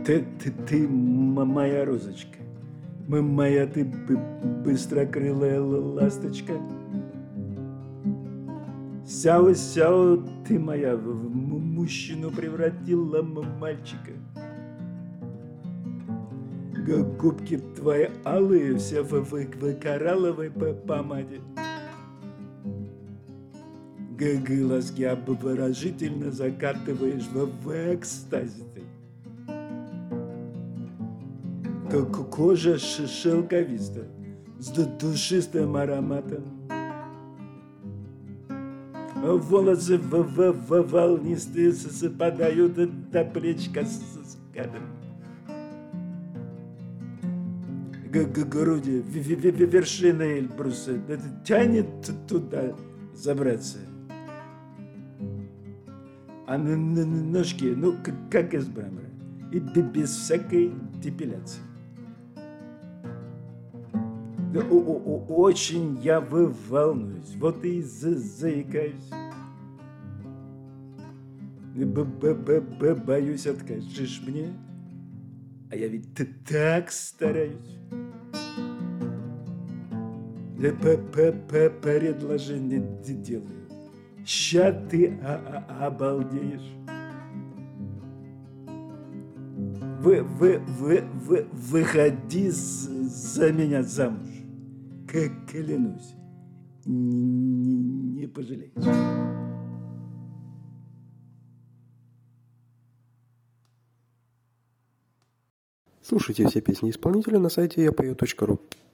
Ты моя розочка, моя ты быстрокрылая ласточка. Сяо, ты моя в мужчину превратила мальчика. Губки твои алые, все в коралловой помаде. Глазки обворожительно закатываешь в экстазе ты. Кожа шелковиста с душистым ароматом. Волосы волнистые спадают до плеч каскадом. Груди вершины Эльбруса тянет туда забраться. А ножки, ну, как из мрамора, и без всякой депиляции. Да, очень я волнуюсь, вот и заикаюсь. Боюсь, откажешь мне, а я ведь так стараюсь. Предложение делаю. Ща ты обалдеешь. Выходи за меня замуж. Клянусь, не пожалеешь. Слушайте все песни исполнителя на сайте yapою.ru.